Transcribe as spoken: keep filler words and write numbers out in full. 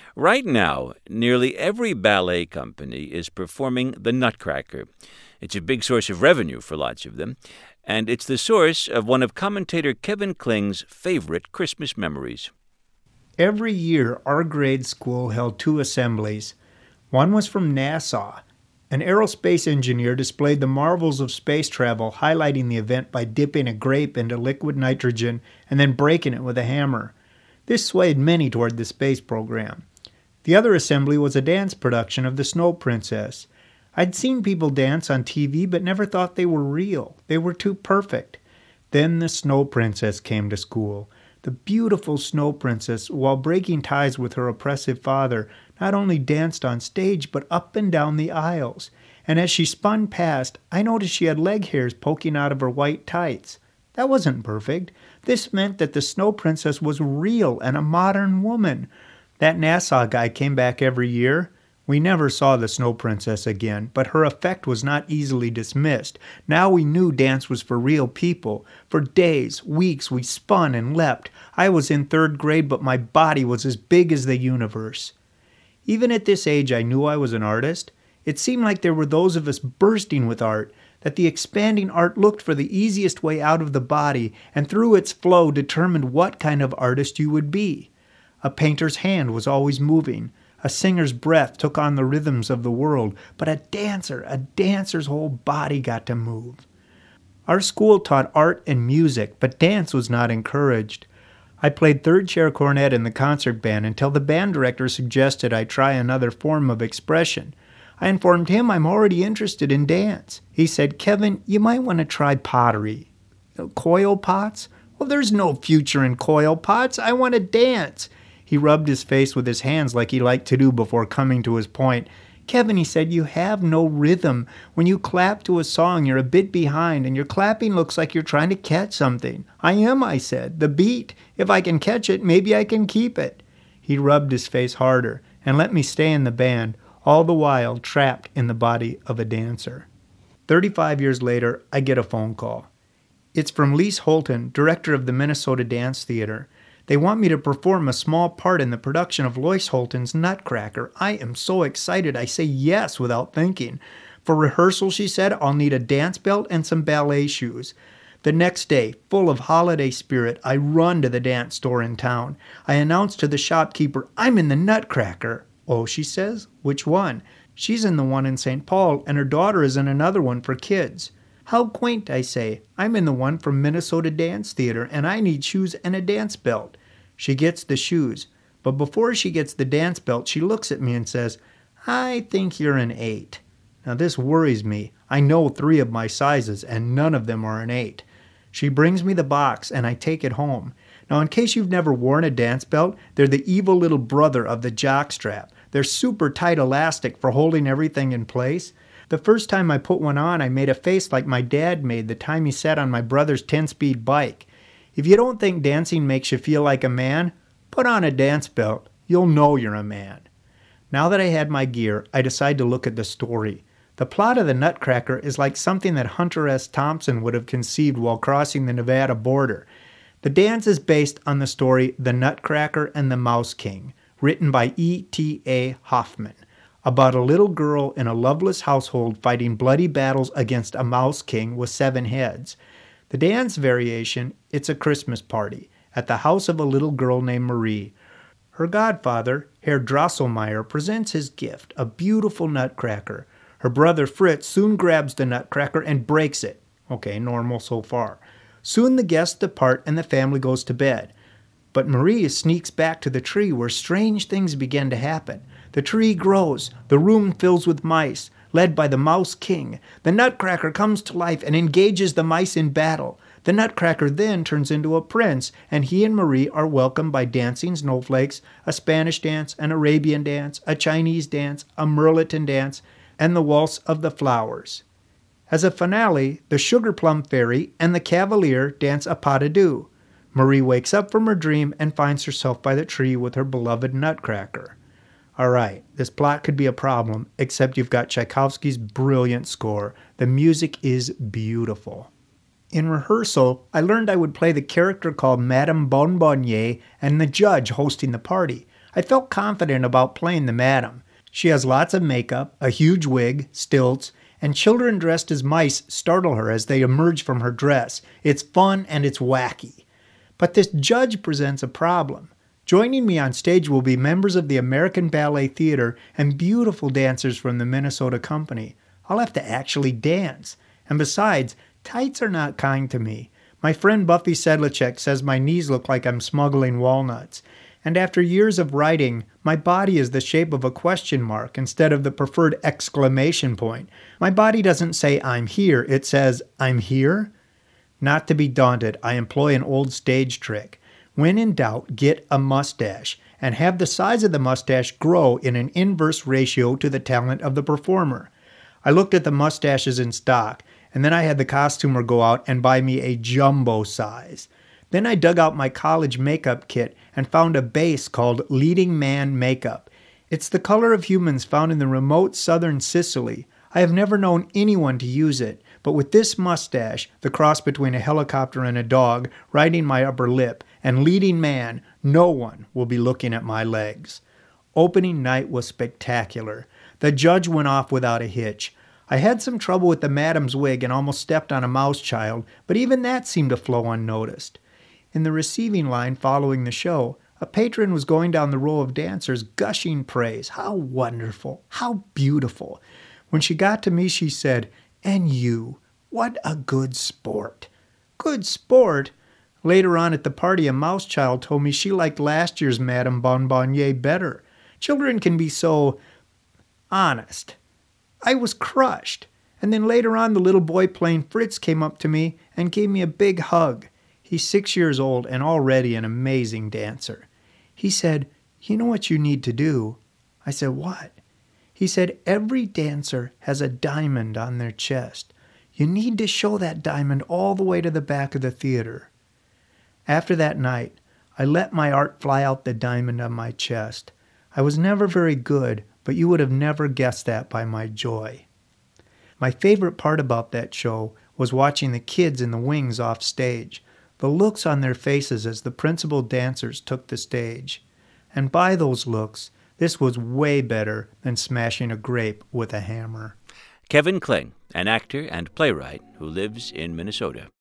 Right now, nearly every ballet company is performing the Nutcracker. It's a big source of revenue for lots of them, and it's the source of one of commentator Kevin Kling's favorite Christmas memories. Every year, our grade school held two assemblies. One was from NASA. An aerospace engineer displayed the marvels of space travel, highlighting the event by dipping a grape into liquid nitrogen and then breaking it with a hammer. This swayed many toward the space program. The other assembly was a dance production of The Snow Princess. I'd seen people dance on T V, but never thought they were real. They were too perfect. Then the Snow Princess came to school. The beautiful Snow Princess, while breaking ties with her oppressive father, not only danced on stage, but up and down the aisles. And as she spun past, I noticed she had leg hairs poking out of her white tights. That wasn't perfect. This meant that the Snow Princess was real and a modern woman. That NASA guy came back every year. We never saw the Snow Princess again, but her effect was not easily dismissed. Now we knew dance was for real people. For days, weeks, we spun and leapt. I was in third grade, but my body was as big as the universe. Even at this age, I knew I was an artist. It seemed like there were those of us bursting with art, that the expanding art looked for the easiest way out of the body, and through its flow determined what kind of artist you would be. A painter's hand was always moving. A singer's breath took on the rhythms of the world, but a dancer, a dancer's whole body got to move. Our school taught art and music, but dance was not encouraged. I played third chair cornet in the concert band until the band director suggested I try another form of expression. I informed him I'm already interested in dance. He said, "Kevin, you might want to try pottery." "Coil pots? Well, there's no future in coil pots. I want to dance." He rubbed his face with his hands like he liked to do before coming to his point. "Kevin," he said, "you have no rhythm. When you clap to a song, you're a bit behind, and your clapping looks like you're trying to catch something." "I am," I said. "The beat. If I can catch it, maybe I can keep it." He rubbed his face harder and let me stay in the band, all the while trapped in the body of a dancer. Thirty-five years later, I get a phone call. It's from Lise Holton, director of the Minnesota Dance Theater. They want me to perform a small part in the production of Lois Holton's Nutcracker. I am so excited, I say yes without thinking. For rehearsal, she said, I'll need a dance belt and some ballet shoes. The next day, full of holiday spirit, I run to the dance store in town. I announce to the shopkeeper, "I'm in the Nutcracker." "Oh," she says, "which one?" "She's in the one in Saint Paul, and her daughter is in another one for kids." "How quaint," I say. "I'm in the one from Minnesota Dance Theater, and I need shoes and a dance belt." She gets the shoes, but before she gets the dance belt, she looks at me and says, "I think you're an eight." Now this worries me. I know three of my sizes, and none of them are an eight. She brings me the box, and I take it home. Now, in case you've never worn a dance belt, they're the evil little brother of the jockstrap. They're super tight elastic for holding everything in place. The first time I put one on, I made a face like my dad made the time he sat on my brother's ten-speed bike. If you don't think dancing makes you feel like a man, put on a dance belt. You'll know you're a man. Now that I had my gear, I decide to look at the story. The plot of the Nutcracker is like something that Hunter S. Thompson would have conceived while crossing the Nevada border. The dance is based on the story The Nutcracker and the Mouse King, written by E T A Hoffman, about a little girl in a loveless household fighting bloody battles against a mouse king with seven heads. The dance variation, It's a Christmas Party, at the house of a little girl named Marie. Her godfather, Herr Drosselmeyer, presents his gift, a beautiful nutcracker. Her brother Fritz soon grabs the nutcracker and breaks it. Okay, normal so far. Soon the guests depart and the family goes to bed. But Marie sneaks back to the tree where strange things begin to happen. The tree grows. The room fills with mice, led by the Mouse King. The Nutcracker comes to life and engages the mice in battle. The Nutcracker then turns into a prince, and he and Marie are welcomed by dancing snowflakes, a Spanish dance, an Arabian dance, a Chinese dance, a Merliton dance, and the Waltz of the Flowers. As a finale, the Sugar Plum Fairy and the Cavalier dance a pas de deux. Marie wakes up from her dream and finds herself by the tree with her beloved Nutcracker. All right, this plot could be a problem, except you've got Tchaikovsky's brilliant score. The music is beautiful. In rehearsal, I learned I would play the character called Madame Bonbonnier and the judge hosting the party. I felt confident about playing the madam. She has lots of makeup, a huge wig, stilts, and children dressed as mice startle her as they emerge from her dress. It's fun and it's wacky. But this judge presents a problem. Joining me on stage will be members of the American Ballet Theater and beautiful dancers from the Minnesota Company. I'll have to actually dance. And besides, tights are not kind to me. My friend Buffy Sedlacek says my knees look like I'm smuggling walnuts. And after years of writing, my body is the shape of a question mark instead of the preferred exclamation point. My body doesn't say I'm here, it says I'm here. Not to be daunted, I employ an old stage trick. When in doubt, get a mustache and have the size of the mustache grow in an inverse ratio to the talent of the performer. I looked at the mustaches in stock, and then I had the costumer go out and buy me a jumbo size. Then I dug out my college makeup kit and found a base called Leading Man Makeup. It's the color of humans found in the remote southern Sicily. I have never known anyone to use it, but with this mustache, the cross between a helicopter and a dog, riding my upper lip, and leading man, no one will be looking at my legs. Opening night was spectacular. The judge went off without a hitch. I had some trouble with the madam's wig and almost stepped on a mouse child, but even that seemed to flow unnoticed. In the receiving line following the show, a patron was going down the row of dancers gushing praise. How wonderful! How beautiful! When she got to me, she said, "And you, what a good sport." Good sport? Later on at the party, a mouse child told me she liked last year's Madame Bonbonnier better. Children can be so honest. I was crushed. And then later on, the little boy playing Fritz came up to me and gave me a big hug. He's six years old and already an amazing dancer. He said, "You know what you need to do?" I said, "What?" He said, "Every dancer has a diamond on their chest. You need to show that diamond all the way to the back of the theater." After that night, I let my art fly out the diamond on my chest. I was never very good, but you would have never guessed that by my joy. My favorite part about that show was watching the kids in the wings off stage, the looks on their faces as the principal dancers took the stage. And by those looks, this was way better than smashing a grape with a hammer. Kevin Kling, an actor and playwright who lives in Minnesota.